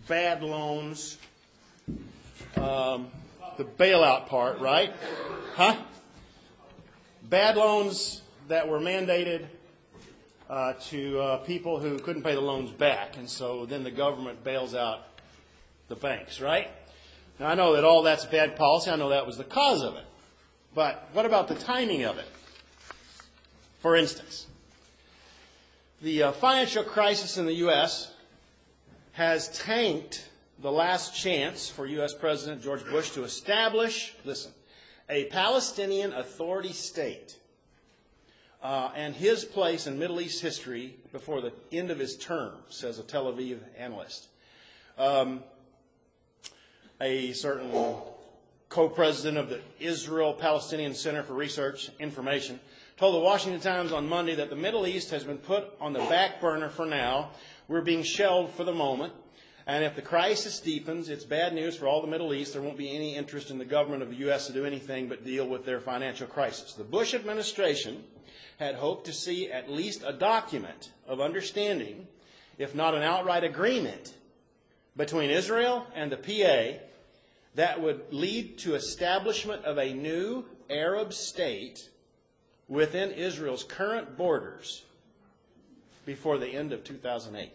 bad loans, the bailout part, right? Huh? Bad loans that were mandated to people who couldn't pay the loans back. And so then the government bails out the banks, right? Now, I know that all that's bad policy. I know that was the cause of it. But what about the timing of it? For instance, the financial crisis in the U.S. has tanked the last chance for U.S. President George Bush to establish, listen, a Palestinian Authority state and his place in Middle East history before the end of his term, says a Tel Aviv analyst. A certain co-president of the Israel-Palestinian Center for Research Information told the Washington Times on Monday that the Middle East has been put on the back burner for now. We're being shelved for the moment. And if the crisis deepens, it's bad news for all the Middle East. There won't be any interest in the government of the U.S. to do anything but deal with their financial crisis. The Bush administration had hoped to see at least a document of understanding, if not an outright agreement, between Israel and the PA that would lead to establishment of a new Arab state within Israel's current borders before the end of 2008.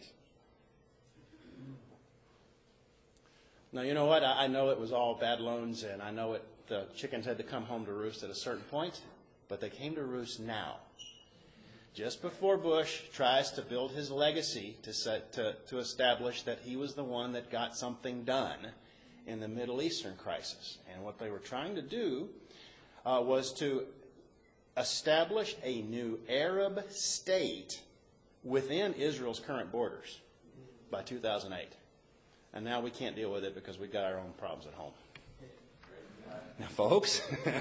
Now, you know what? I know it was all bad loans, and I know the chickens had to come home to roost at a certain point, but they came to roost now. Just before Bush tries to build his legacy to establish that he was the one that got something done in the Middle Eastern crisis. And what they were trying to do was to establish a new Arab state within Israel's current borders by 2008. And now we can't deal with it because we've got our own problems at home. Now, folks,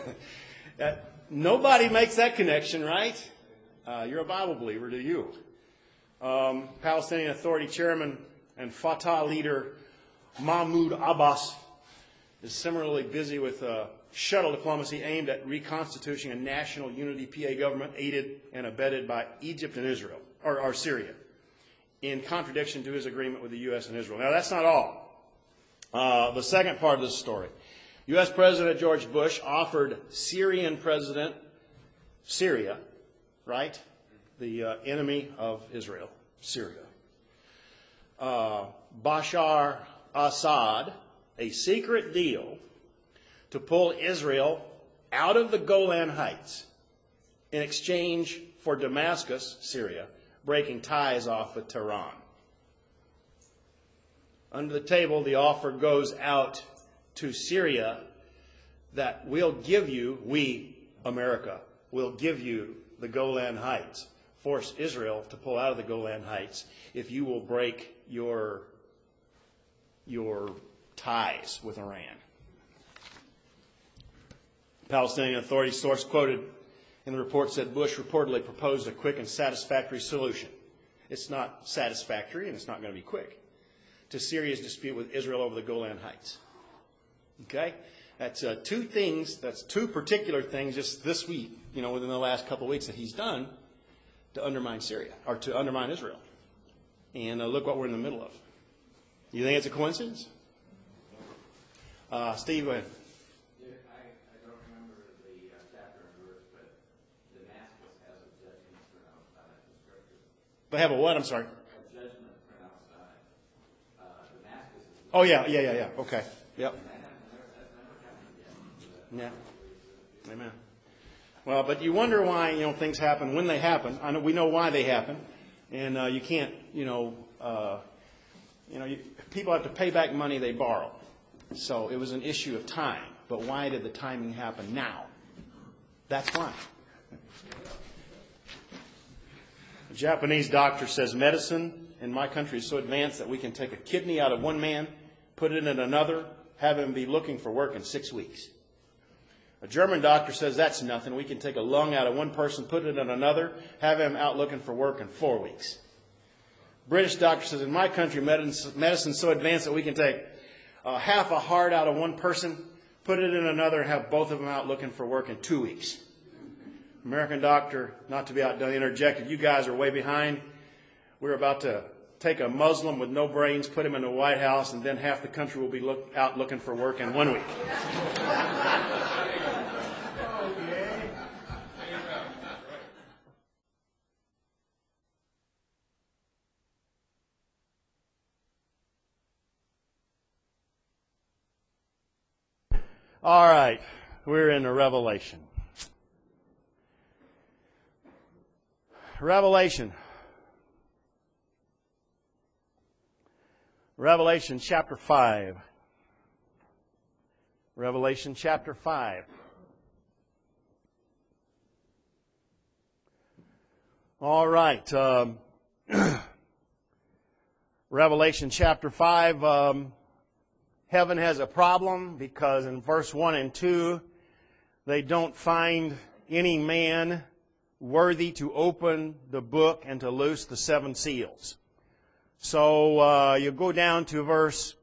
nobody makes that connection, right? You're a Bible believer, do you? Palestinian Authority Chairman and Fatah leader Mahmoud Abbas is similarly busy with shuttle diplomacy aimed at reconstituting a national unity PA government aided and abetted by Egypt and Israel, or Syria, in contradiction to his agreement with the U.S. and Israel. Now, that's not all. The second part of this story. U.S. President George Bush offered Syrian President Syria, right, the enemy of Israel, Syria, Bashar Assad, a secret deal to pull Israel out of the Golan Heights in exchange for Damascus, Syria, breaking ties off with Tehran. Under the table, the offer goes out to Syria that we'll give you, we, America, will give you the Golan Heights. Force Israel to pull out of the Golan Heights if you will break your ties with Iran. Palestinian Authority source quoted in the report said Bush reportedly proposed a quick and satisfactory solution. It's not satisfactory, and it's not going to be quick, to Syria's dispute with Israel over the Golan Heights. Okay? That's two things, that's two particular things just this week, within the last couple of weeks that he's done to undermine Syria, or to undermine Israel. And look what we're in the middle of. You think it's a coincidence? Steve, go ahead. I don't remember the chapter and verse, but Damascus has a judgment pronounced on it in Scripture. They have a what? I'm sorry. A judgment pronounced on it. Damascus is... Oh, yeah. Okay. Yep. Yeah. Amen. Well, but you wonder why, things happen when they happen. I know we know why they happen. And you can't, people have to pay back money they borrow. So it was an issue of time. But why did the timing happen now? That's why. A Japanese doctor says medicine in my country is so advanced that we can take a kidney out of one man, put it in another, have him be looking for work in 6 weeks. A German doctor says that's nothing. We can take a lung out of one person, put it in another, have him out looking for work in 4 weeks. British doctor says in my country medicine is so advanced that we can take half a heart out of one person, put it in another, and have both of them out looking for work in 2 weeks. American doctor, not to be outdone, interjected, you guys are way behind. We're about to take a Muslim with no brains, put him in the White House, and then half the country will be out looking for work in 1 week. All right, we're in Revelation. Revelation chapter 5. Revelation chapter 5. All right. Revelation chapter 5. Heaven has a problem because in verse 1 and 2, they don't find any man worthy to open the book and to loose the 7 seals. So you go down to verse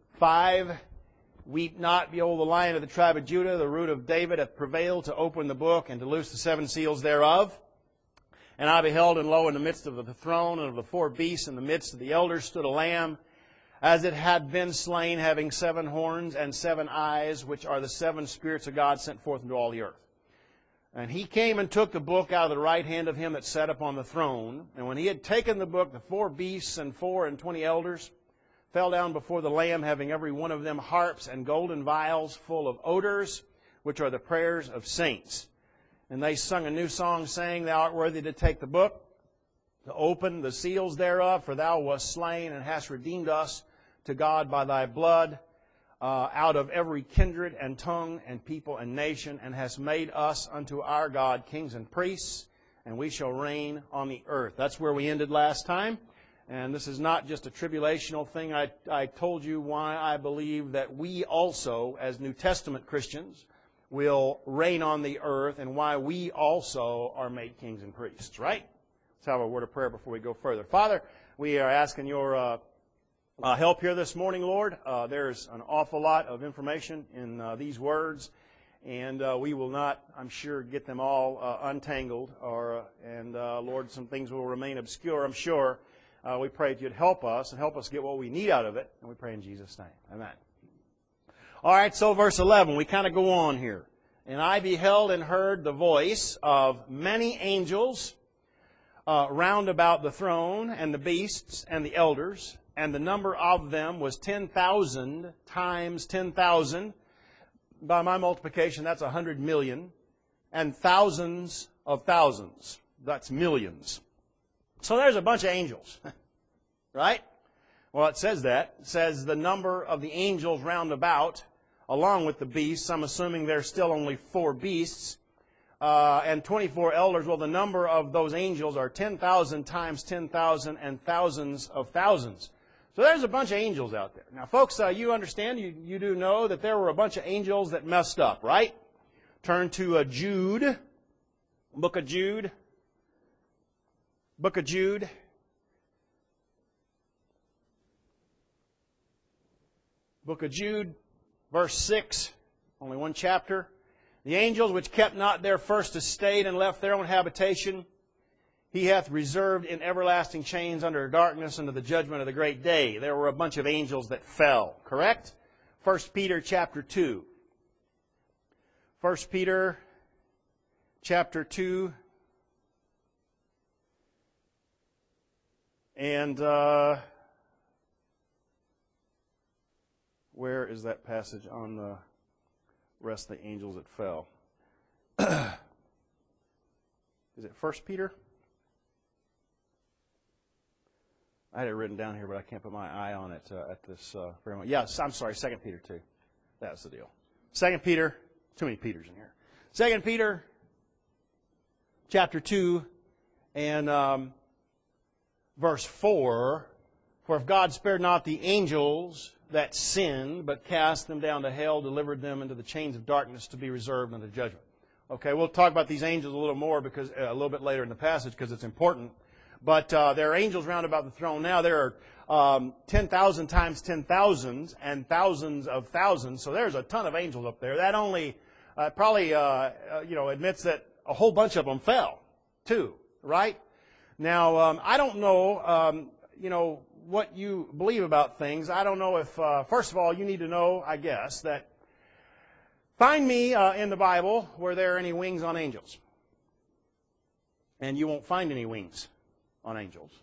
5. Weep not, behold, the Lion of the tribe of Judah, the root of David, hath prevailed to open the book and to loose the 7 seals thereof. And I beheld, and lo, in the midst of the throne and of the 4 beasts, in the midst of the elders, stood a lamb, as it had been slain, having 7 horns and 7 eyes, which are the 7 spirits of God sent forth into all the earth. And he came and took the book out of the right hand of him that sat upon the throne. And when he had taken the book, the 4 beasts and 24 elders fell down before the Lamb, having every one of them harps and golden vials full of odors, which are the prayers of saints. And they sung a new song, saying, Thou art worthy to take the book, to open the seals thereof, for thou wast slain and hast redeemed us to God by thy blood, out of every kindred and tongue and people and nation, and hast made us unto our God kings and priests, and we shall reign on the earth. That's where we ended last time. And this is not just a tribulational thing. I told you why I believe that we also, as New Testament Christians, will reign on the earth, and why we also are made kings and priests, right? Let's have a word of prayer before we go further. Father, we are asking your help here this morning, Lord. There's an awful lot of information in these words, and we will not, I'm sure, get them all untangled. Lord, some things will remain obscure, I'm sure. We pray that you'd help us and help us get what we need out of it, and we pray in Jesus' name. Amen. All right, so verse 11, we kind of go on here. And I beheld and heard the voice of many angels round about the throne, and the beasts, and the elders, and the number of them was 10,000 times 10,000. By my multiplication, that's 100 million. And thousands of thousands. That's millions. So there's a bunch of angels. Right? Well, it says that. It says the number of the angels round about, along with the beasts. I'm assuming there's still only 4 beasts. And 24 elders. Well, the number of those angels are 10,000 times 10,000 and thousands of thousands. So there's a bunch of angels out there. Now, folks, you understand, you do know that there were a bunch of angels that messed up, right? Turn to Jude, book of Jude. Book of Jude. Book of Jude, verse 6, only one chapter. The angels which kept not their first estate and left their own habitation, He hath reserved in everlasting chains under darkness unto the judgment of the great day. There were a bunch of angels that fell, correct? 1 Peter chapter 2. 1 Peter chapter 2. And where is that passage on the rest of the angels that fell? Is it 1 Peter? I had it written down here, but I can't put my eye on it at this very moment. Yes, I'm sorry, 2 Peter 2. That's the deal. 2 Peter, too many Peters in here. 2 Peter chapter 2 and verse 4. For if God spared not the angels that sinned, but cast them down to hell, delivered them into the chains of darkness to be reserved unto judgment. Okay, we'll talk about these angels a little more because a little bit later in the passage because it's important. But there are angels round about the throne now. There are 10,000 times 10,000 and thousands of thousands. So there's a ton of angels up there. That only probably admits that a whole bunch of them fell too, right? Now I don't know what you believe about things, I don't know if, first of all, you need to know, I guess, that find me in the Bible where there are any wings on angels. And you won't find any wings on angels.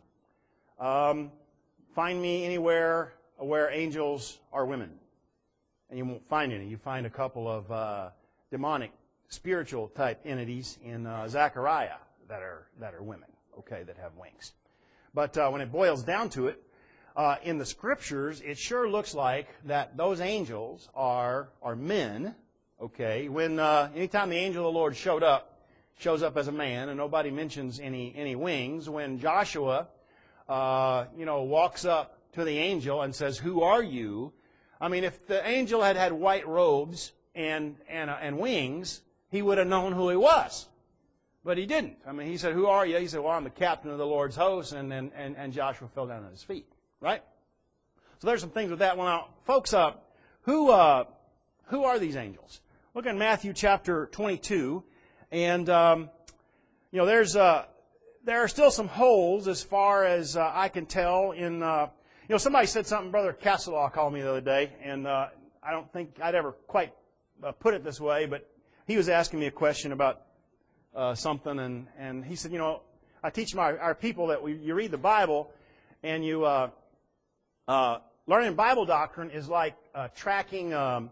Find me anywhere where angels are women. And you won't find any. You find a couple of demonic, spiritual type entities in Zechariah that are women, okay, that have wings. But when it boils down to it, in the Scriptures, it sure looks like that those angels are men, okay. When anytime the angel of the Lord shows up as a man, and nobody mentions any wings. When Joshua, walks up to the angel and says, "Who are you?" I mean, if the angel had had white robes and wings, he would have known who he was. But he didn't. I mean, he said, "Who are you?" He said, "Well, I'm the captain of the Lord's host," and Joshua fell down at his feet. Right? So there's some things with that one. Now, folks, who are these angels? Look at Matthew chapter 22. And, there are still some holes as far as I can tell in, somebody said something, Brother Castelaw called me the other day, and I don't think I'd ever quite put it this way, but he was asking me a question about something, and he said, I teach our people that you read the Bible, and you, learning Bible doctrine is like tracking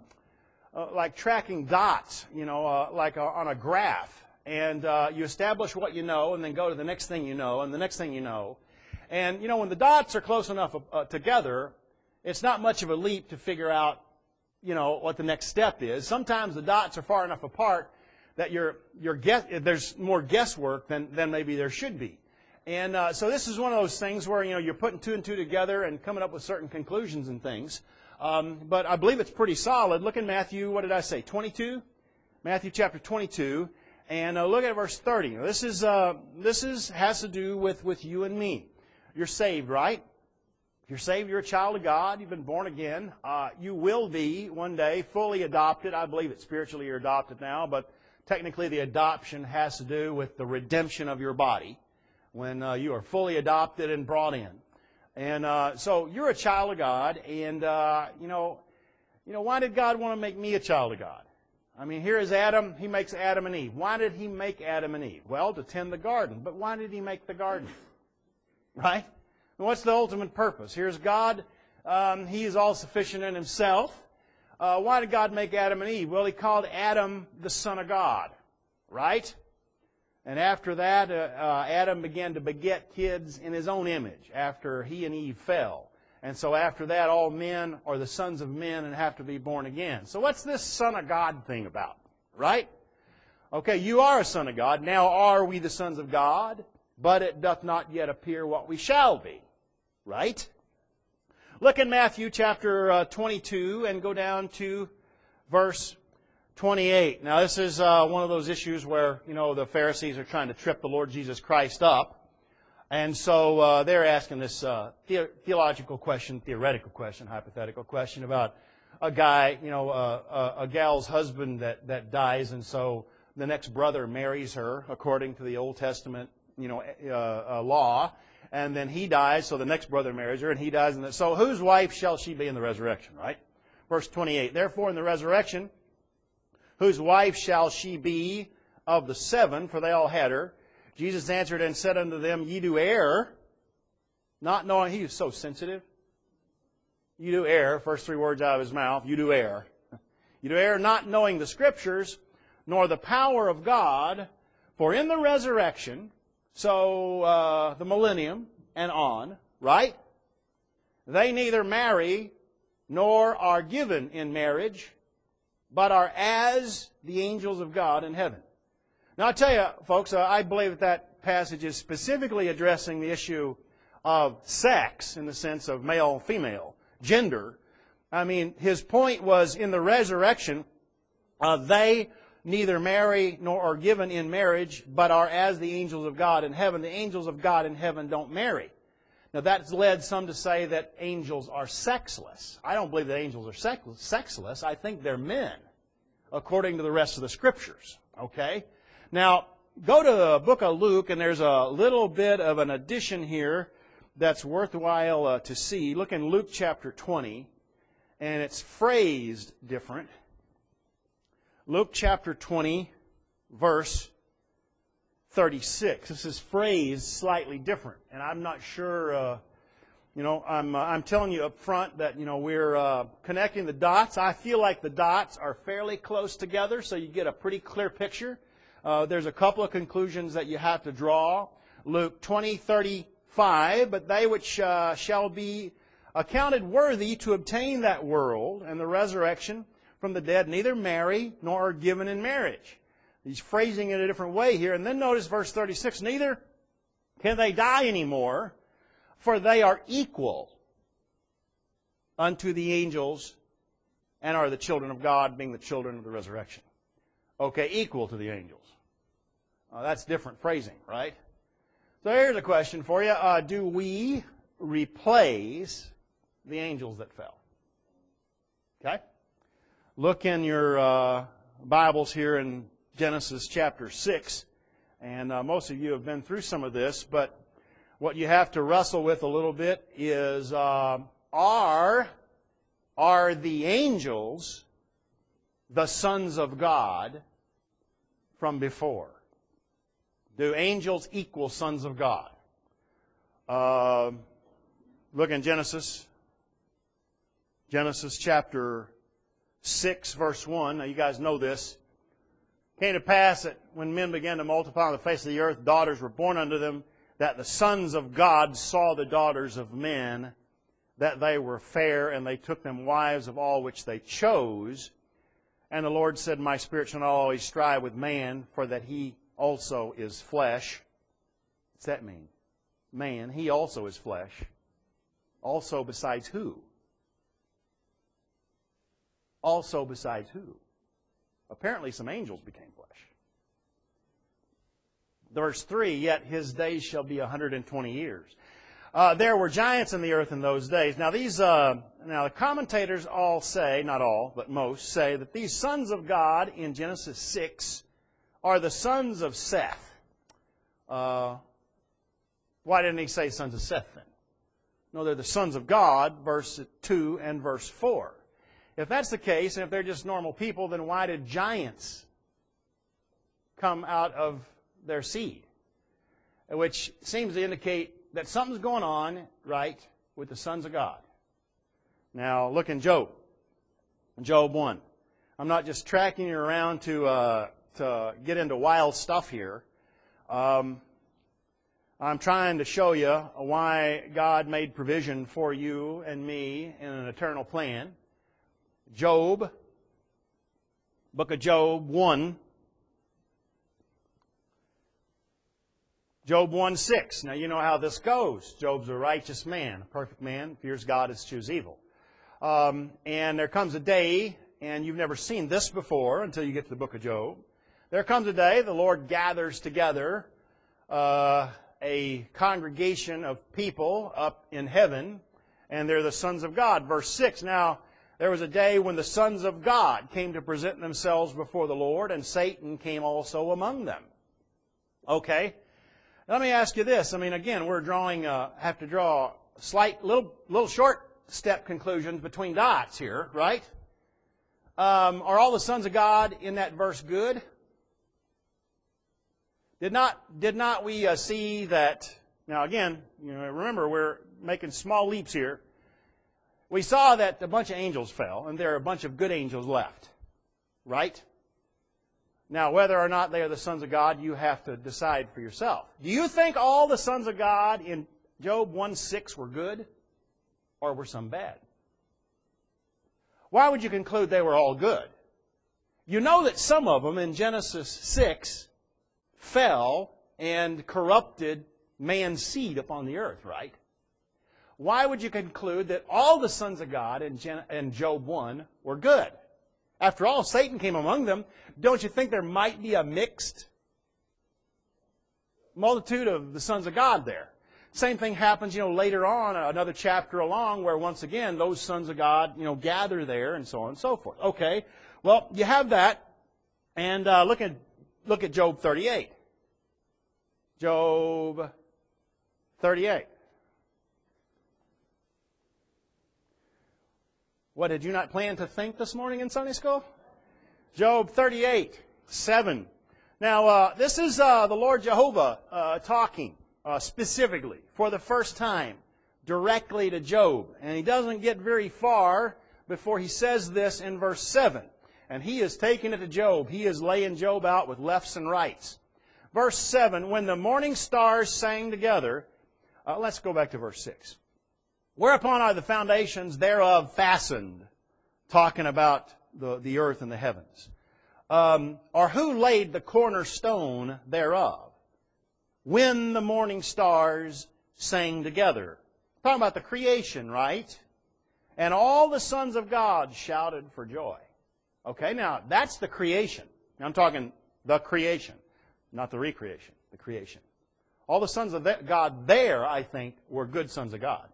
dots, on a graph. And you establish what you know and then go to the next thing you know and the next thing you know. And, when the dots are close enough together, it's not much of a leap to figure out, what the next step is. Sometimes the dots are far enough apart that there's more guesswork than maybe there should be. And so this is one of those things where, you're putting two and two together and coming up with certain conclusions and things. But I believe it's pretty solid. Look in Matthew, what did I say, 22? Matthew chapter 22, and look at verse 30. Now, this has to do with you and me. You're saved, right? If you're saved, you're a child of God. You've been born again. You will be one day fully adopted. I believe that spiritually you're adopted now, but technically the adoption has to do with the redemption of your body when you are fully adopted and brought in. And so you're a child of God, and why did God want to make me a child of God? I mean, here is Adam. He makes Adam and Eve. Why did He make Adam and Eve? Well, to tend the garden. But why did He make the garden? Right? And what's the ultimate purpose? Here's God. He is all sufficient in Himself. Why did God make Adam and Eve? Well, He called Adam the Son of God. Right? And after that, Adam began to beget kids in his own image after he and Eve fell. And so after that, all men are the sons of men and have to be born again. So what's this Son of God thing about? Right? Okay, you are a son of God. Now are we the sons of God? But it doth not yet appear what we shall be. Right? Look in Matthew chapter 22 and go down to verse 28. Now this is one of those issues where, the Pharisees are trying to trip the Lord Jesus Christ up. And so they're asking this theological question, theoretical question, hypothetical question about a guy, a gal's husband that dies, and so the next brother marries her according to the Old Testament, law, and then he dies, so the next brother marries her, and he dies. And so whose wife shall she be in the resurrection, right? Verse 28, therefore in the resurrection, whose wife shall she be of the seven, for they all had her? Jesus answered and said unto them, ye do err, not knowing. He was so sensitive. You do err, first three words out of his mouth, you do err. You do err, not knowing the Scriptures, nor the power of God, for in the resurrection, so the millennium and on, right? They neither marry nor are given in marriage, but are as the angels of God in heaven. Now, I tell you, folks, I believe that passage is specifically addressing the issue of sex in the sense of male, female, gender. I mean, his point was in the resurrection, they neither marry nor are given in marriage, but are as the angels of God in heaven. The angels of God in heaven don't marry. Now, that's led some to say that angels are sexless. I don't believe that angels are sexless. I think they're men, according to the rest of the Scriptures. Okay? Now, go to the book of Luke, and there's a little bit of an addition here that's worthwhile to see. Look in Luke chapter 20, and it's phrased different. Luke chapter 20, verse 36. This is phrased slightly different, and I'm not sure. I'm telling you up front that we're connecting the dots. I feel like the dots are fairly close together, so you get a pretty clear picture. There's a couple of conclusions that you have to draw. Luke 20:35, but they which shall be accounted worthy to obtain that world and the resurrection from the dead neither marry nor are given in marriage. He's phrasing it a different way here. And then notice verse 36, neither can they die anymore, for they are equal unto the angels and are the children of God, being the children of the resurrection. Okay, equal to the angels. That's different phrasing, right? So here's a question for you. Do we replace the angels that fell? Okay? Look in your Bibles here in Genesis chapter 6. And most of you have been through some of this, but what you have to wrestle with a little bit is, are the angels the sons of God from before? Do angels equal sons of God? Look in Genesis chapter 6, verse 1. Now you guys know this. It came to pass that when men began to multiply on the face of the earth, daughters were born unto them, that the sons of God saw the daughters of men, that they were fair, and they took them wives of all which they chose. And the Lord said, my spirit shall not always strive with man, for that he also is flesh. What's that mean? Man, he also is flesh. Also besides who? Also besides who? Apparently some angels became flesh. Verse 3, yet his days shall be 120 years. There were giants in the earth in those days. Now the commentators all say, not all, but most, say that these sons of God in Genesis 6 are the sons of Seth. Why didn't he say sons of Seth then? No, they're the sons of God, verse 2 and verse 4. If that's the case, and if they're just normal people, then why did giants come out of their seed? Which seems to indicate that something's going on, right, with the sons of God. Now, look in Job. Job 1. I'm not just tracking you around to get into wild stuff here. I'm trying to show you why God made provision for you and me in an eternal plan. Job, book of Job 1. Job 1:6. Now you know how this goes. Job's a righteous man, a perfect man, fears God, eschews evil. And there comes a day, and you've never seen this before until you get to the book of Job. There comes a day, the Lord gathers together a congregation of people up in heaven, and they're the sons of God. Verse 6, now there was a day when the sons of God came to present themselves before the Lord, and Satan came also among them. Okay? Let me ask you this. I mean, again, we're have to draw slight, little short step conclusions between dots here, right? Are all the sons of God in that verse good? Did not we see that? Now, again, remember we're making small leaps here. We saw that a bunch of angels fell, and there are a bunch of good angels left, right? Now, whether or not they are the sons of God, you have to decide for yourself. Do you think all the sons of God in Job 1:6 were good, or were some bad? Why would you conclude they were all good? You know that some of them in Genesis 6 fell and corrupted man's seed upon the earth, right? Why would you conclude that all the sons of God in Job 1 were good? After all, Satan came among them. Don't you think there might be a mixed multitude of the sons of God there? Same thing happens, later on, another chapter along, where once again, those sons of God, gather there, and so on and so forth. Okay, well, you have that, and look at Job 38. Job 38. What, did you not plan to think this morning in Sunday school? Job 38:7. Now, this is the Lord Jehovah talking specifically for the first time directly to Job. And he doesn't get very far before he says this in verse 7. And he is taking it to Job. He is laying Job out with lefts and rights. Verse 7, when the morning stars sang together, let's go back to verse 6. Whereupon are the foundations thereof fastened, talking about the earth and the heavens. Or who laid the cornerstone thereof? When the morning stars sang together. Talking about the creation, right? And all the sons of God shouted for joy. Okay, now that's the creation. Now I'm talking the creation, not the recreation, the creation. All the sons of God there, I think, were good sons of God.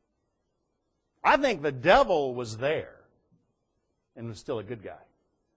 I think the devil was there and was still a good guy.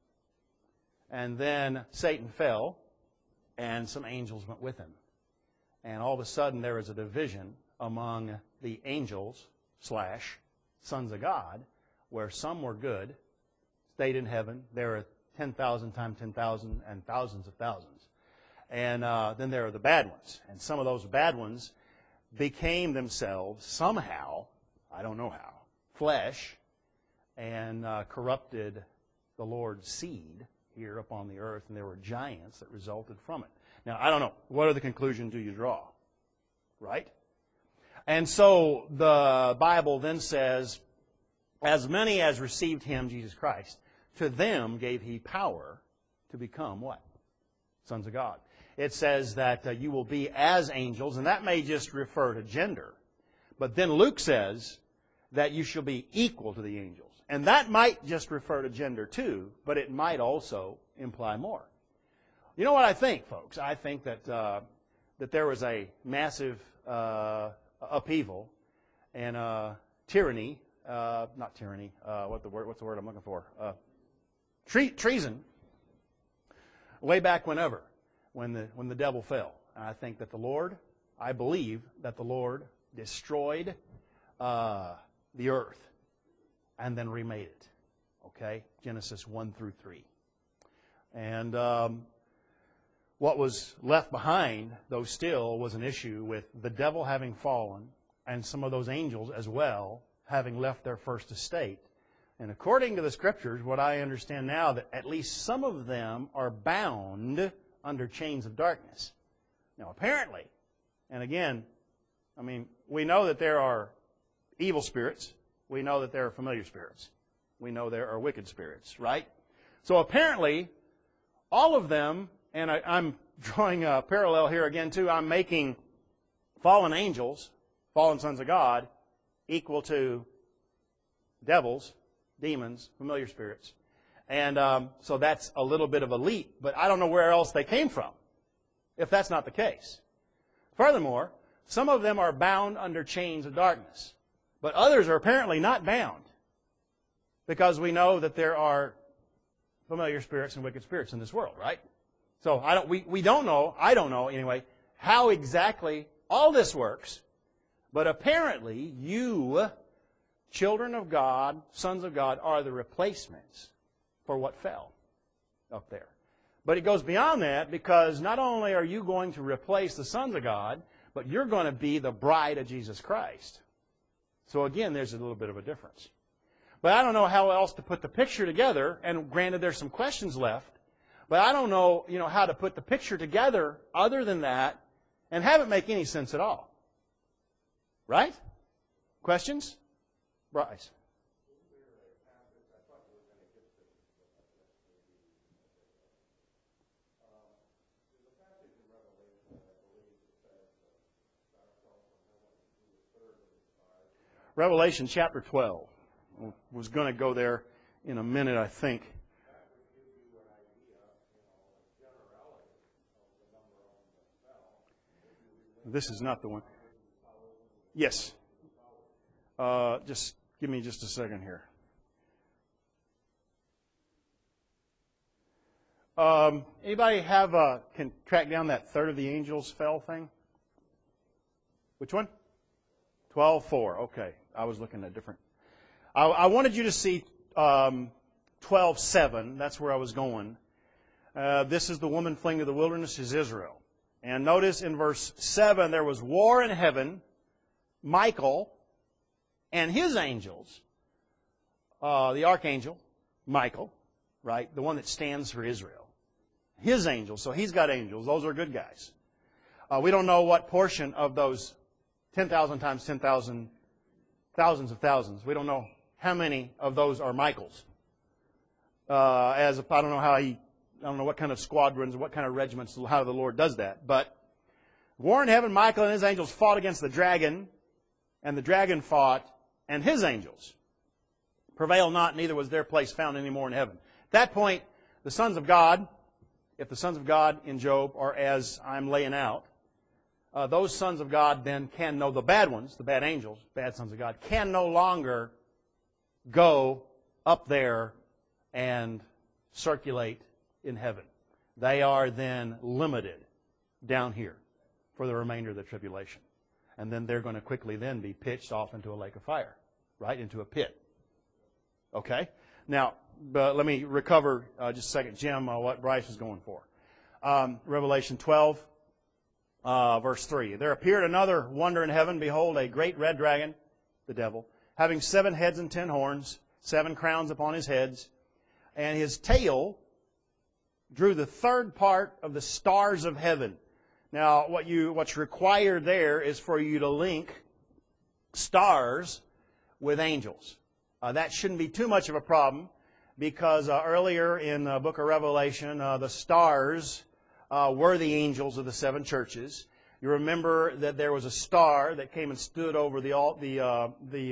And then Satan fell, and some angels went with him. And all of a sudden there was a division among the angels / sons of God, where some were good, stayed in heaven. There were 10,000 times 10,000 and thousands of thousands. And then there are the bad ones. And some of those bad ones became themselves somehow, I don't know how, flesh, and corrupted the Lord's seed here upon the earth, and there were giants that resulted from it. Now, I don't know. What other conclusion do you draw? Right? And so the Bible then says, as many as received Him, Jesus Christ, to them gave He power to become what? Sons of God. It says that you will be as angels, and that may just refer to gender. But then Luke says that you shall be equal to the angels. And that might just refer to gender too, but it might also imply more. You know what I think, folks? I think that that there was a massive upheaval and tyranny, not tyranny. What's the word I'm looking for? Treason. Way back whenever, when the devil fell. And I think that I believe that the Lord destroyed the earth and then remade it. Okay? Genesis 1-3. And what was left behind, though still, was an issue with the devil having fallen and some of those angels as well having left their first estate. And according to the Scriptures, what I understand now, that at least some of them are bound under chains of darkness. Now, apparently, and again, I mean, we know that there are evil spirits. We know that there are familiar spirits. We know there are wicked spirits, right? So apparently, all of them, and I'm drawing a parallel here again too, I'm making fallen angels, fallen sons of God, equal to devils, demons, familiar spirits. And so that's a little bit of a leap, but I don't know where else they came from, if that's not the case. Furthermore, some of them are bound under chains of darkness. But others are apparently not bound, because we know that there are familiar spirits and wicked spirits in this world, right? So we don't know, I don't know anyway, how exactly all this works. But apparently you, children of God, sons of God, are the replacements for what fell up there. But it goes beyond that, because not only are you going to replace the sons of God, but you're going to be the bride of Jesus Christ. So again, there's a little bit of a difference. But I don't know how else to put the picture together, and granted there's some questions left, but I don't know, how to put the picture together other than that and have it make any sense at all. Right? Questions? Bryce. Revelation chapter 12. I was going to go there in a minute, I think. This is not the one. Yes. Just give me just a second here. Anybody can track down that third of the angels fell thing? Which one? 12:4. Okay. I was looking at different. I wanted you to see 12:7. That's where I was going. This is the woman fleeing to the wilderness is Israel. And notice in verse 7, there was war in heaven. Michael and his angels, the archangel, Michael, right? The one that stands for Israel. His angels. So he's got angels. Those are good guys. We don't know what portion of those 10,000 times 10,000, thousands of thousands. We don't know how many of those are Michael's. I don't know what kind of squadrons, what kind of regiments, how the Lord does that. But war in heaven, Michael and his angels fought against the dragon, and the dragon fought, and his angels prevailed not, neither was their place found any more in heaven. At that point, the sons of God, if the sons of God in Job are as I'm laying out, those sons of God then can know the bad ones, the bad angels, bad sons of God, can no longer go up there and circulate in heaven. They are then limited down here for the remainder of the tribulation. And then they're going to quickly then be pitched off into a lake of fire, right? Into a pit. Okay? Now, let me recover just a second, Jim, what Bryce was going for. Revelation 12, verse 3. There appeared another wonder in heaven. Behold, a great red dragon, the devil, having 7 heads and 10 horns, 7 crowns upon his heads, and his tail drew the third part of the stars of heaven. Now, what's required there is for you to link stars with angels. That shouldn't be too much of a problem because earlier in the book of Revelation, the stars were the angels of the 7 churches. You remember that there was a star that came and stood over the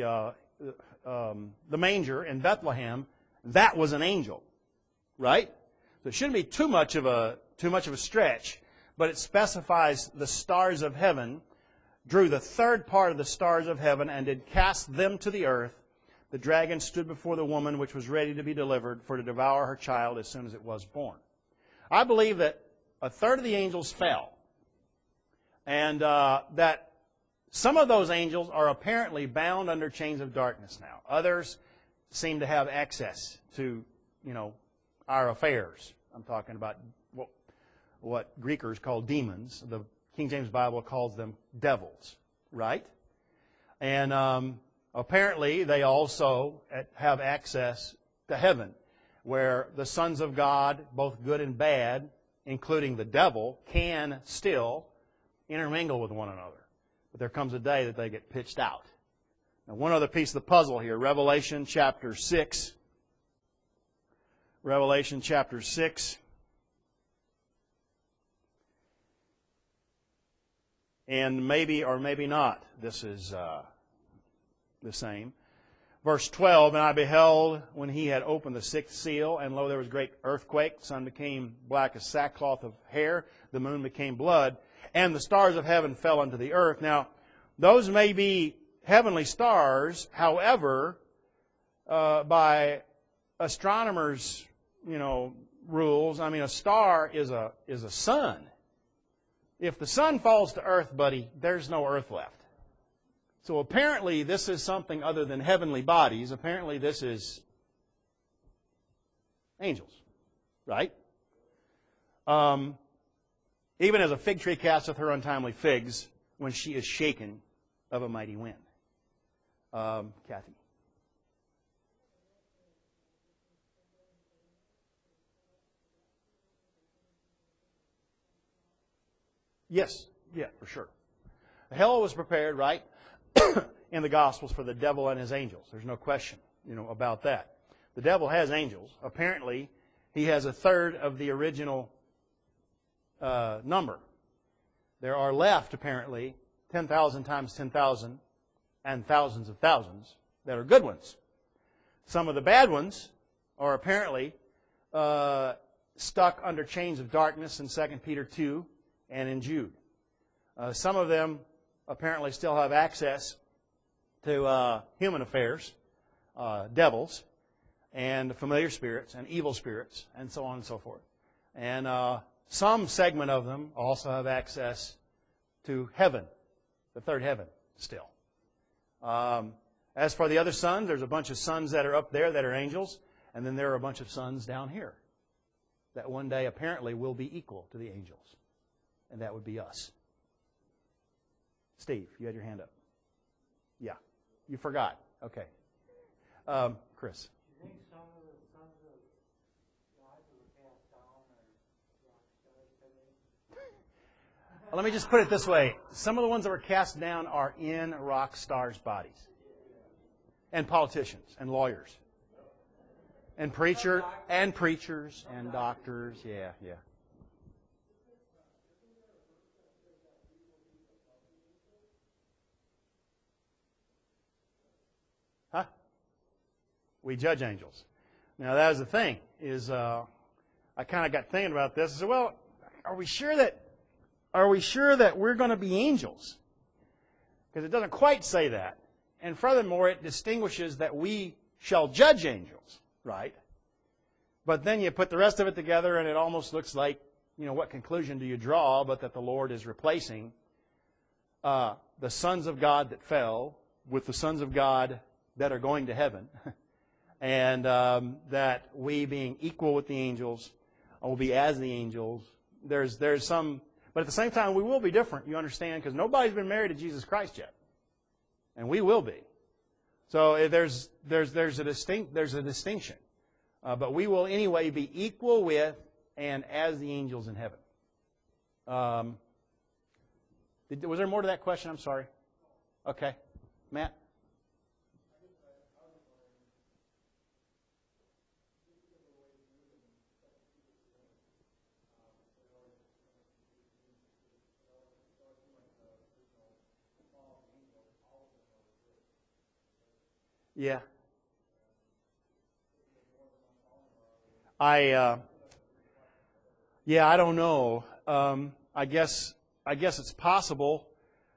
manger in Bethlehem. That was an angel, right? So it shouldn't be too much of a stretch. But it specifies the stars of heaven, drew the third part of the stars of heaven, and did cast them to the earth. The dragon stood before the woman which was ready to be delivered, for to devour her child as soon as it was born. I believe that a third of the angels fell. And that some of those angels are apparently bound under chains of darkness now. Others seem to have access to, our affairs. I'm talking about what Greekers call demons. The King James Bible calls them devils, right? And apparently they also have access to heaven, where the sons of God, both good and bad, including the devil, can still intermingle with one another. But there comes a day that they get pitched out. Now, one other piece of the puzzle here, Revelation chapter 6. Revelation chapter 6. And maybe or maybe not, this is the same. Verse 12, and I beheld when he had opened the 6th seal, and lo, there was a great earthquake. The sun became black as sackcloth of hair. The moon became blood. And the stars of heaven fell unto the earth. Now, those may be heavenly stars. However, by astronomers, rules, a star is a sun. If the sun falls to earth, buddy, there's no earth left. So apparently this is something other than heavenly bodies. Apparently this is angels, right? Even as a fig tree casteth her untimely figs when she is shaken of a mighty wind. Kathy. Yes, yeah, for sure. Hell was prepared, right, in the Gospels for the devil and his angels. There's no question, about that. The devil has angels. Apparently, he has a third of the original number. There are left, apparently, 10,000 times 10,000 and thousands of thousands that are good ones. Some of the bad ones are apparently stuck under chains of darkness in 2 Peter 2 and in Jude. Some of them apparently still have access to human affairs, devils, and familiar spirits, and evil spirits, and so on and so forth. And some segment of them also have access to heaven, the third heaven still. As for the other sons, there's a bunch of sons that are up there that are angels, and then there are a bunch of sons down here that one day apparently will be equal to the angels. And that would be us. Steve, you had your hand up. Yeah. You forgot. Okay. Chris. Do you think some of the sons of God were cast down or rock stars today? Let me just put it this way. Some of the ones that were cast down are in rock stars' bodies. And politicians and lawyers. And preachers and doctors. Yeah. Huh? We judge angels. Now that was the thing, is I kind of got thinking about this. I said, well, are we sure that we're going to be angels? Because it doesn't quite say that. And furthermore, it distinguishes that we shall judge angels, right? But then you put the rest of it together and it almost looks like, what conclusion do you draw but that the Lord is replacing the sons of God that fell with the sons of God that are going to heaven. And that we being equal with the angels will be as the angels. There's some, but at the same time we will be different, you understand, because nobody's been married to Jesus Christ yet. And we will be. So there's a distinction. But we will anyway be equal with and as the angels in heaven. Was there more to that question? I'm sorry. Okay. Matt? Yeah. I don't know. I guess it's possible,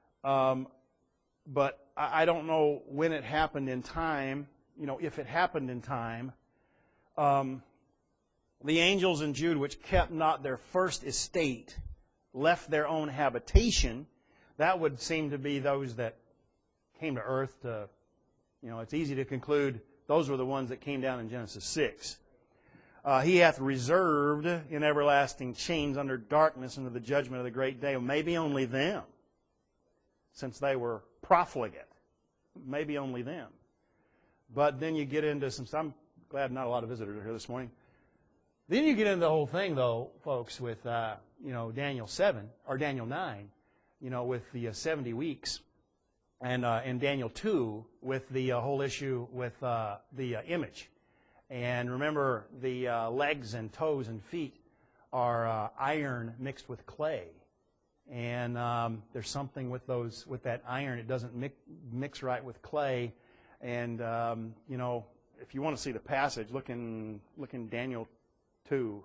but I don't know when it happened in time. If it happened in time. The angels in Jude, which kept not their first estate, left their own habitation. That would seem to be those that came to earth to. It's easy to conclude those were the ones that came down in Genesis 6. He hath reserved in everlasting chains under darkness unto the judgment of the great day. Maybe only them, since they were profligate. Maybe only them. But then you get into some... I'm glad not a lot of visitors are here this morning. Then you get into the whole thing, though, folks, with Daniel 7, or Daniel 9, with the 70 weeks. And in Daniel 2, with the whole issue with the image. And remember, the legs and toes and feet are iron mixed with clay. And there's something with that iron. It doesn't mix right with clay. And, if you want to see the passage, look in Daniel 2.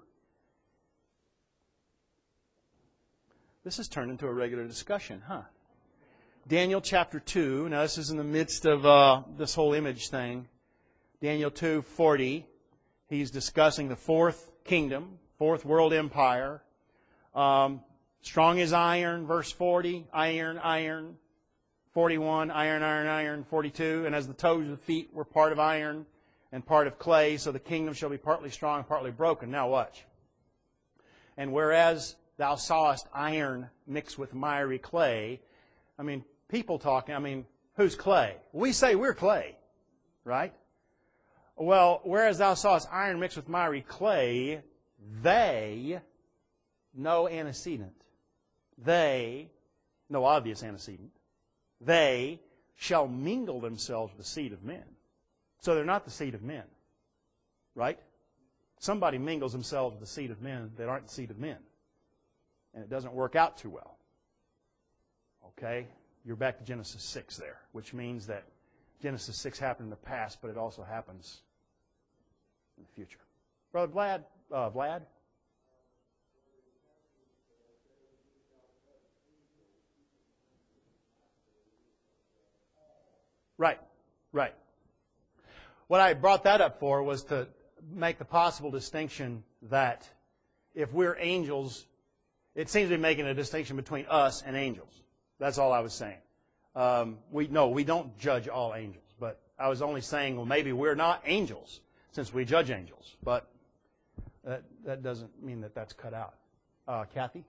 This has turned into a regular discussion, huh? Daniel chapter 2. Now, this is in the midst of this whole image thing. Daniel 2:40. He's discussing the fourth kingdom, fourth world empire. Strong as iron, verse 40. Iron. 41. Iron. 42. And as the toes of the feet were part of iron and part of clay, so the kingdom shall be partly strong and partly broken. Now watch. And whereas thou sawest iron mixed with miry clay, people talking, who's clay? We say we're clay, right? Well, whereas thou sawest iron mixed with miry clay, they, no antecedent, no obvious antecedent, they shall mingle themselves with the seed of men. So they're not the seed of men, right? Somebody mingles themselves with the seed of men that aren't the seed of men. And it doesn't work out too well. Okay? You're back to Genesis 6 there, which means that Genesis 6 happened in the past, but it also happens in the future. Brother Vlad? Right. What I brought that up for was to make the possible distinction that if we're angels, it seems to be making a distinction between us and angels. That's all I was saying. We don't judge all angels, but I was only saying, well, maybe we're not angels since we judge angels. But that doesn't mean that that's cut out. Kathy?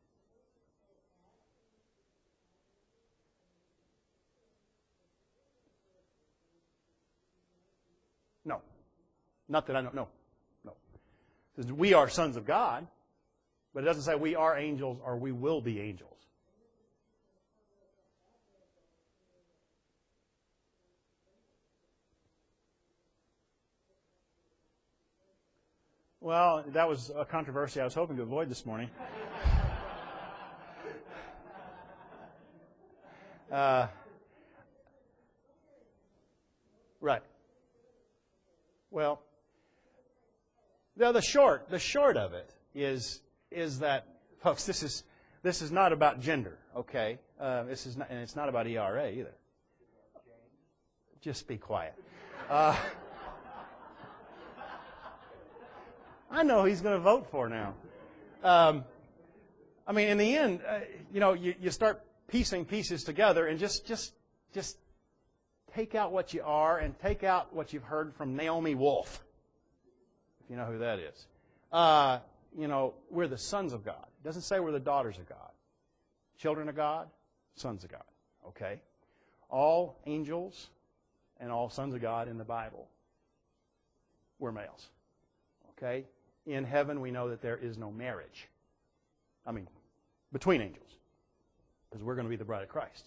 No. Not that I don't know. No. It says we are sons of God, but it doesn't say we are angels or we will be angels. Well, that was a controversy I was hoping to avoid this morning. Right. Well, the short of it is that, folks, this is not about gender, okay? This is not, and it's not about ERA either. Just be quiet. I know who he's going to vote for now. I mean, in the end, you start piecing pieces together and just take out what you are and take out what you've heard from Naomi Wolf, if you know who that is. We're the sons of God. It doesn't say we're the daughters of God. Children of God, sons of God. Okay? All angels and all sons of God in the Bible were males. Okay? In heaven, we know that there is no marriage. I mean, between angels. Because we're going to be the bride of Christ.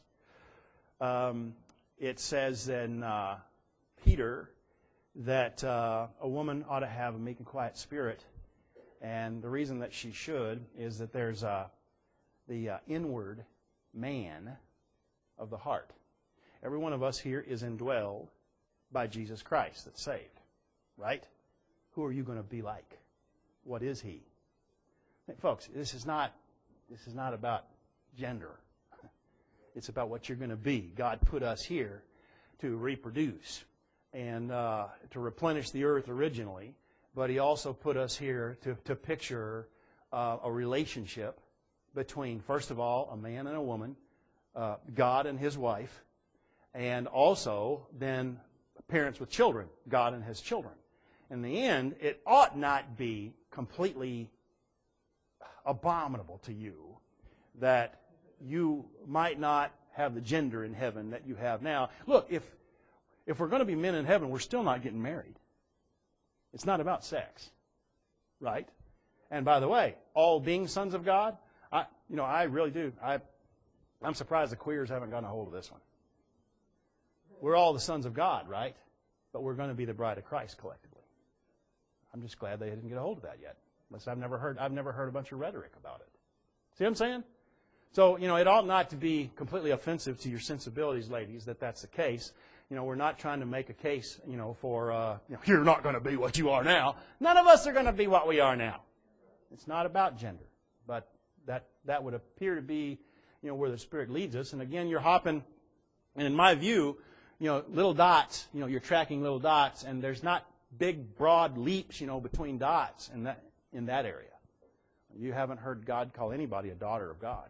It says in Peter that a woman ought to have a meek and quiet spirit. And the reason that she should is that there's the inward man of the heart. Every one of us here is indwelled by Jesus Christ that's saved. Right? Who are you going to be like? What is He? Folks, this is not about gender. It's about what you're going to be. God put us here to reproduce and to replenish the earth originally, but He also put us here to picture a relationship between, first of all, a man and a woman, God and His wife, and also then parents with children, God and His children. In the end, it ought not be completely abominable to you that you might not have the gender in heaven that you have now. Look, if we're going to be men in heaven, we're still not getting married. It's not about sex, right? And by the way, all being sons of God, I really do. I'm surprised the queers haven't gotten a hold of this one. We're all the sons of God, right? But we're going to be the bride of Christ collectively. I'm just glad they didn't get a hold of that yet. Unless I've never heard a bunch of rhetoric about it. See what I'm saying? So, it ought not to be completely offensive to your sensibilities, ladies, that that's the case. We're not trying to make a case, for, you're not going to be what you are now. None of us are going to be what we are now. It's not about gender. But that would appear to be, where the Spirit leads us. And again, you're hopping, and in my view, little dots, you're tracking little dots, and there's not big, broad leaps, between dots in that area. You haven't heard God call anybody a daughter of God.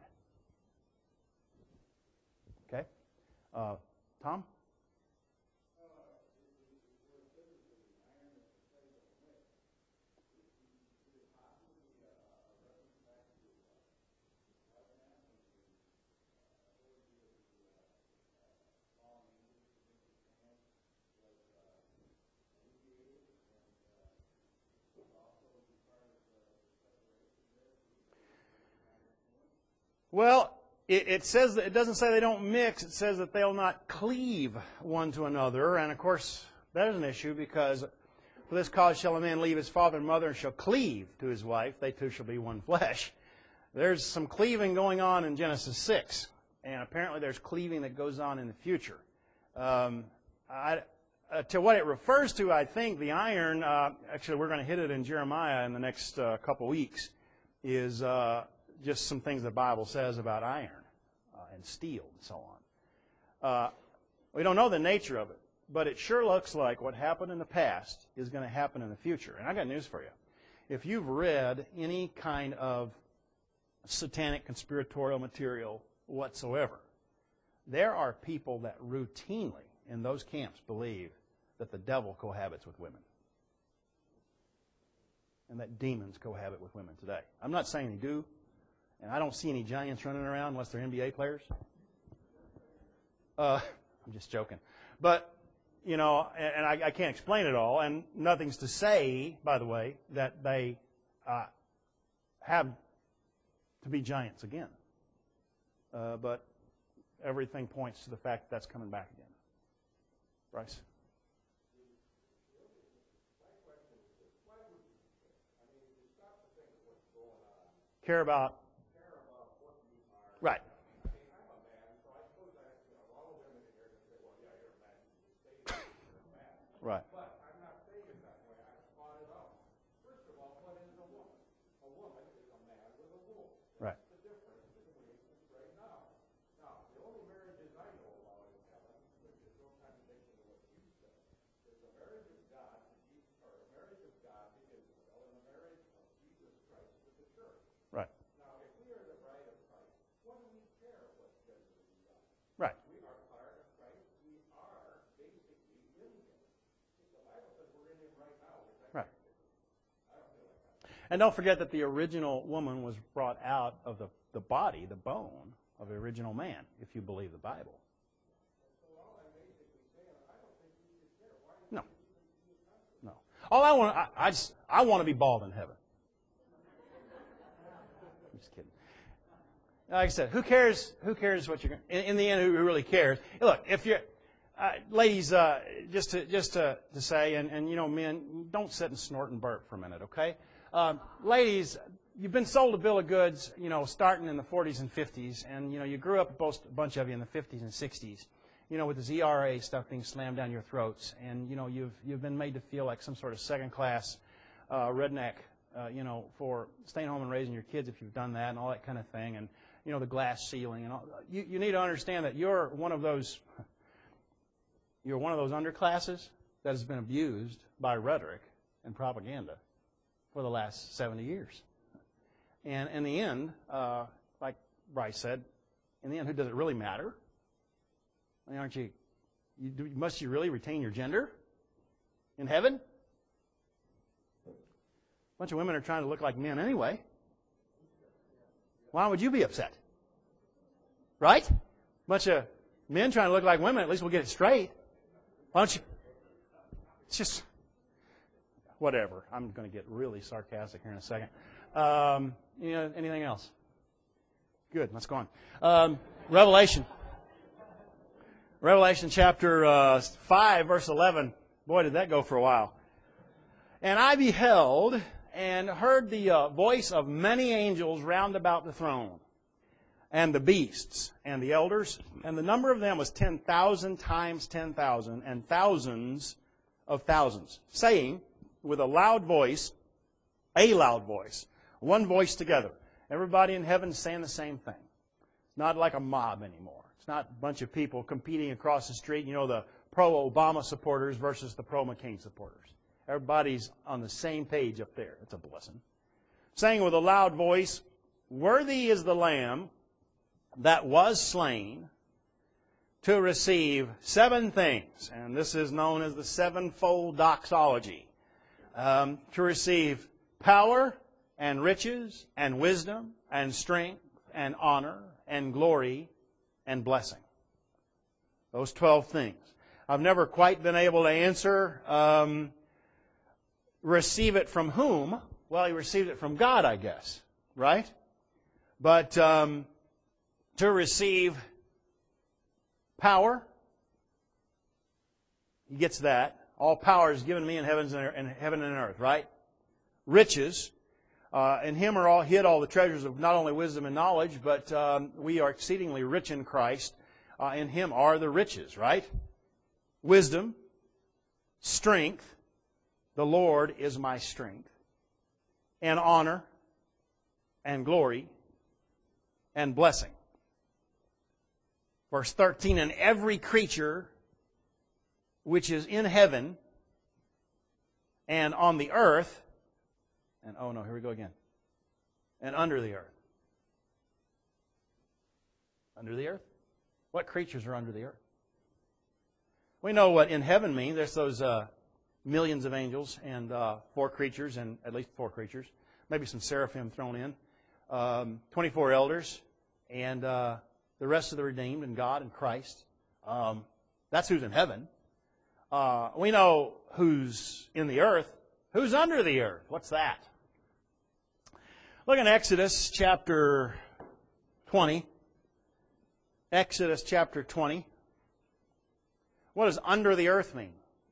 Okay? Tom? Well, it says that it doesn't say they don't mix. It says that they'll not cleave one to another. And, of course, that is an issue because for this cause shall a man leave his father and mother and shall cleave to his wife. They two shall be one flesh. There's some cleaving going on in Genesis 6. And apparently there's cleaving that goes on in the future. To what it refers to, I think, the iron, actually we're going to hit it in Jeremiah in the next couple weeks, is just some things the Bible says about iron and steel and so on. We don't know the nature of it, but it sure looks like what happened in the past is going to happen in the future. And I got news for you. If you've read any kind of satanic conspiratorial material whatsoever, there are people that routinely, in those camps believe that the devil cohabits with women. And that demons cohabit with women today. I'm not saying they do. And I don't see any giants running around unless they're NBA players. I'm just joking. But, and I can't explain it all. And nothing's to say, by the way, that they have to be giants again. But everything points to the fact that that's coming back again. Bryce? Care about what you are. Right. I mean, I'm a man, so I suppose all the women in here can say, well, yeah, you're a man. You just say you're a man. Right. But I'm not saying it that way. I thought it out. First of all, what is a woman? A woman is a man with a womb. Right. That's the difference between right now. Now, the only marriages I know about in heaven, which is no contradiction to what you said, is the marriage of God to Jesus, or the marriage of God to Israel, and the marriage of Jesus Christ to the church. Right. Now, if we are the bride of Christ, what do we care what gender we are? Right. We are part of Christ. We are basically in Him. The Bible says we're in Him right now. Right. I don't feel like that. And don't forget that the original woman was brought out of the body, the bone, of the original man, if you believe the Bible. So all I'm basically saying, I don't think we should care. Why no. No. All I want to be bald in heaven. I'm just kidding. Like I said, who cares? Who cares what you're going to... In the end, who really cares? Look, if you're... ladies, just to say, and men, don't sit and snort and burp for a minute, okay? Ladies, you've been sold a bill of goods, starting in the 40s and 50s, and, you grew up, a bunch of you, in the 50s and 60s, with this ERA stuff being slammed down your throats, and, you've been made to feel like some sort of second-class redneck, for staying home and raising your kids if you've done that and all that kind of thing, and, the glass ceiling and all. You need to understand that you're one of those underclasses that has been abused by rhetoric and propaganda for the last 70 years. And in the end, like Bryce said, in the end, who does it really matter? I mean, must you really retain your gender in heaven? A bunch of women are trying to look like men anyway. Why would you be upset? Right? A bunch of men trying to look like women, at least we'll get it straight. Why don't you? It's just, whatever. I'm going to get really sarcastic here in a second. Anything else? Good, let's go on. Revelation. Revelation chapter 5, verse 11. Boy, did that go for a while. And I beheld and heard the voice of many angels round about the throne, and the beasts, and the elders, and the number of them was 10,000 times 10,000, and thousands of thousands, saying with a loud voice, one voice together. Everybody in heaven saying the same thing. It's not like a mob anymore. It's not a bunch of people competing across the street, the pro-Obama supporters versus the pro-McCain supporters. Everybody's on the same page up there. It's a blessing. Saying with a loud voice, worthy is the Lamb that was slain to receive 7 things. And this is known as the sevenfold doxology. To receive power and riches and wisdom and strength and honor and glory and blessing. Those 12 things. I've never quite been able to answer... receive it from whom? Well, he received it from God, I guess. Right? But to receive power, he gets that. All power is given to me in heaven and earth, right? Riches. In him are hid all the treasures of not only wisdom and knowledge, but we are exceedingly rich in Christ. In him are the riches, right? Wisdom, strength. The Lord is my strength, and honor, and glory, and blessing. Verse 13, and every creature which is in heaven and on the earth, and oh no, here we go again, and under the earth. Under the earth? What creatures are under the earth? We know what in heaven means. There's those millions of angels and 4 creatures, and at least 4 creatures, maybe some seraphim thrown in, 24 elders, and the rest of the redeemed and God and Christ. That's who's in heaven. We know who's in the earth. Who's under the earth? What's that? Look in Exodus chapter 20. Exodus chapter 20. What does under the earth mean?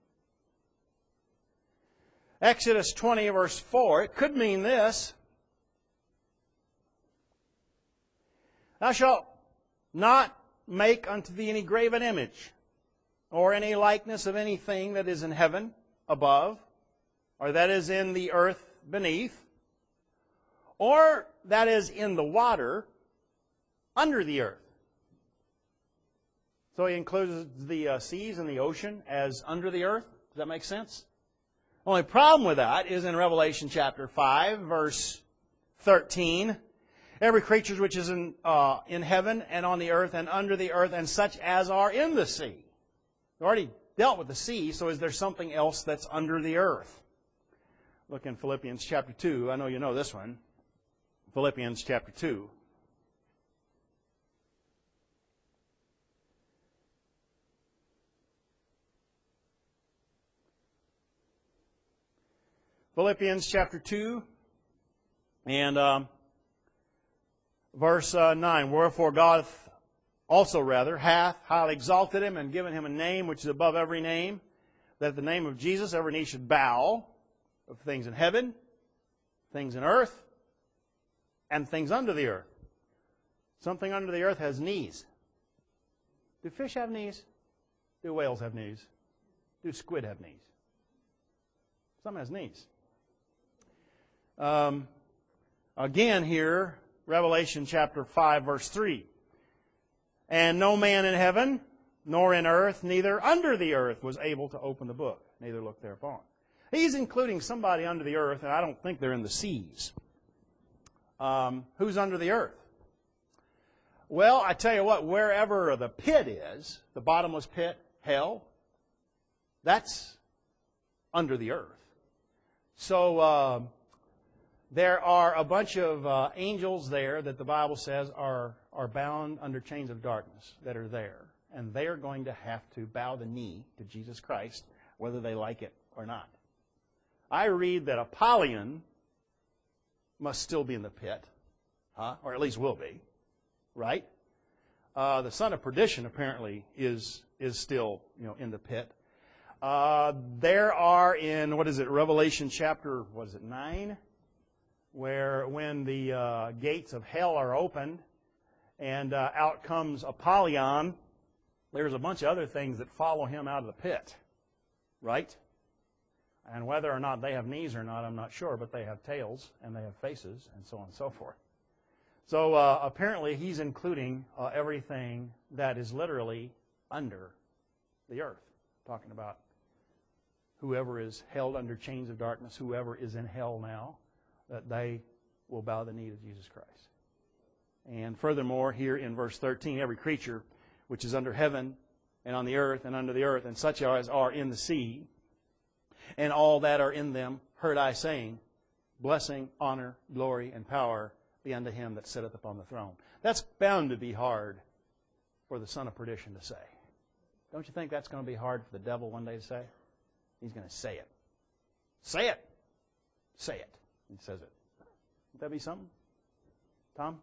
Exodus 20 verse 4. It could mean this. Thou shalt not make unto thee any graven image, or any likeness of anything that is in heaven above, or that is in the earth beneath, or that is in the water under the earth. So he includes the seas and the ocean as under the earth. Does that make sense? Only problem with that is in Revelation chapter 5, verse 13. Every creature which is in heaven and on the earth and under the earth and such as are in the sea. We already dealt with the sea, so is there something else that's under the earth? Look in Philippians chapter 2. I know you know this one. Philippians chapter 2. Philippians chapter 2 and verse 9. Wherefore God also hath highly exalted him and given him a name which is above every name, that at the name of Jesus every knee should bow, of things in heaven, things in earth, and things under the earth. Something under the earth has knees. Do fish have knees? Do whales have knees? Do squid have knees? Some has knees. Again here, Revelation chapter 5, verse 3. And no man in heaven, nor in earth, neither under the earth was able to open the book, neither look thereupon. He's including somebody under the earth, and I don't think they're in the seas. Who's under the earth? Well, I tell you what, wherever the pit is, the bottomless pit, hell, that's under the earth. So there are a bunch of angels there that the Bible says are bound under chains of darkness that are there. And they are going to have to bow the knee to Jesus Christ, whether they like it or not. I read that Apollyon must still be in the pit, or at least will be, right? The son of perdition apparently is still in the pit. There are in, Revelation chapter, 9? Where when the gates of hell are opened and out comes Apollyon, there's a bunch of other things that follow him out of the pit, right? And whether or not they have knees or not, I'm not sure, but they have tails and they have faces and so on and so forth. So apparently he's including everything that is literally under the earth, talking about whoever is held under chains of darkness, whoever is in hell now, that they will bow the knee to Jesus Christ. And furthermore, here in verse 13, every creature which is under heaven and on the earth and under the earth, and such as are in the sea, and all that are in them, heard I saying, blessing, honor, glory, and power be unto him that sitteth upon the throne. That's bound to be hard for the son of perdition to say. Don't you think that's going to be hard for the devil one day to say? He's going to say it. Say it. Say it. He says it. Would that be something? Tom?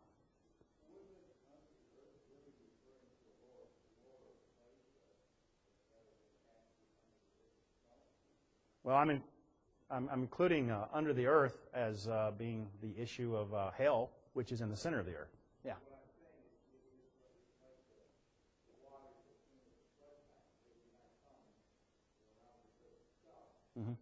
Well, I'm including under the earth as being the issue of hell, which is in the center of the earth. Yeah. Mm-hmm.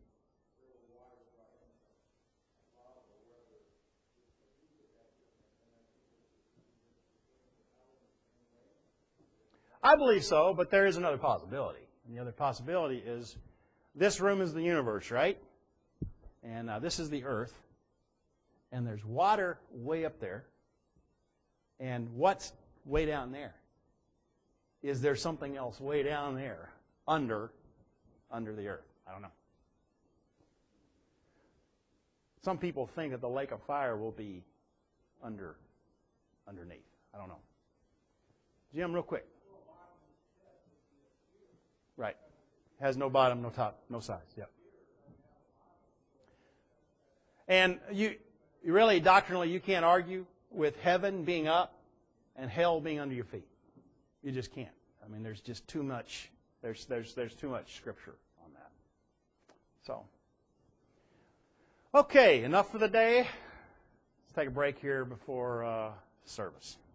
I believe so, but there is another possibility. And the other possibility is this room is the universe, right? And this is the earth. And there's water way up there. And what's way down there? Is there something else way down there under the earth. I don't know. Some people think that the lake of fire will be underneath. I don't know. Jim, real quick. Right. Has no bottom, no top, no sides. Yep. And you really, doctrinally, you can't argue with heaven being up and hell being under your feet. You just can't. I mean, there's just too much. There's too much scripture on that. So, okay, enough for the day. Let's take a break here before service.